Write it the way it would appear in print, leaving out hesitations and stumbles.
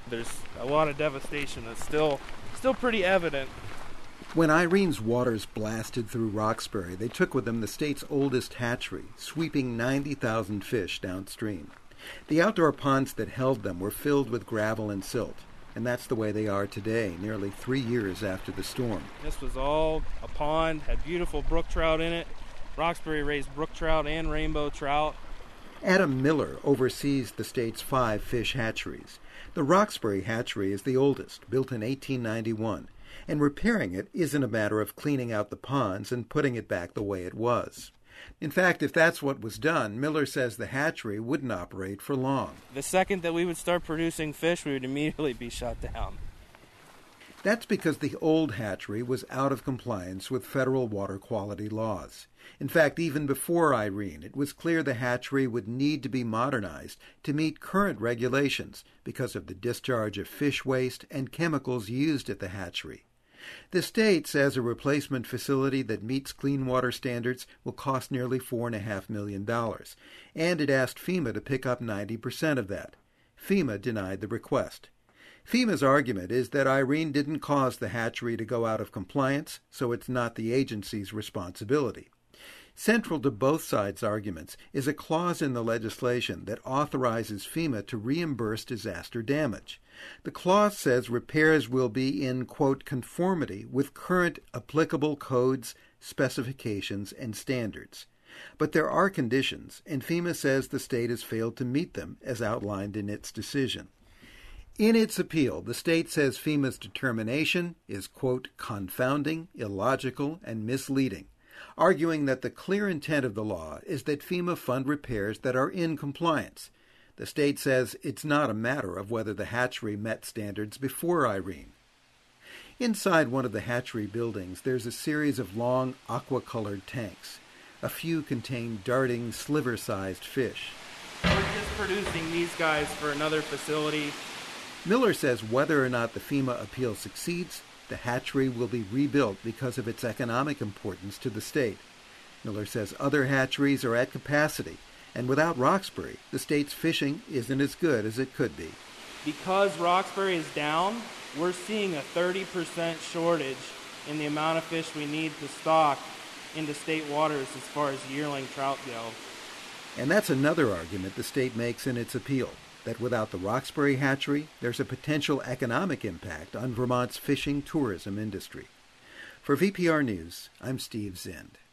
There's a lot of devastation that's still pretty evident. When Irene's waters blasted through Roxbury, they took with them the state's oldest hatchery, sweeping 90,000 fish downstream. The outdoor ponds that held them were filled with gravel and silt, and that's the way they are today, nearly 3 years after the storm. This was all a pond, had beautiful brook trout in it. Roxbury raised brook trout and rainbow trout. Adam Miller oversees the state's 5 fish hatcheries. The Roxbury hatchery is the oldest, built in 1891, and repairing it isn't a matter of cleaning out the ponds and putting it back the way it was. In fact, if that's what was done, Miller says the hatchery wouldn't operate for long. The second that we would start producing fish, we would immediately be shut down. That's because the old hatchery was out of compliance with federal water quality laws. In fact, even before Irene, it was clear the hatchery would need to be modernized to meet current regulations because of the discharge of fish waste and chemicals used at the hatchery. The state says a replacement facility that meets clean water standards will cost nearly $4.5 million, and it asked FEMA to pick up 90% of that. FEMA denied the request. FEMA's argument is that Irene didn't cause the hatchery to go out of compliance, so it's not the agency's responsibility. Central to both sides' arguments is a clause in the legislation that authorizes FEMA to reimburse disaster damage. The clause says repairs will be in, quote, conformity with current applicable codes, specifications, and standards. But there are conditions, and FEMA says the state has failed to meet them, as outlined in its decision. In its appeal, the state says FEMA's determination is, quote, confounding, illogical, and misleading, arguing that the clear intent of the law is that FEMA fund repairs that are in compliance. The state says it's not a matter of whether the hatchery met standards before Irene. Inside one of the hatchery buildings, there's a series of long aqua-colored tanks. A few contain darting, sliver-sized fish. We're just producing these guys for another facility. Miller says whether or not the FEMA appeal succeeds, the hatchery will be rebuilt because of its economic importance to the state. Miller says other hatcheries are at capacity, and without Roxbury, the state's fishing isn't as good as it could be. Because Roxbury is down, we're seeing a 30% shortage in the amount of fish we need to stock into state waters as far as yearling trout go. And that's another argument the state makes in its appeal, that without the Roxbury hatchery, there's a potential economic impact on Vermont's fishing tourism industry. For VPR News, I'm Steve Zend.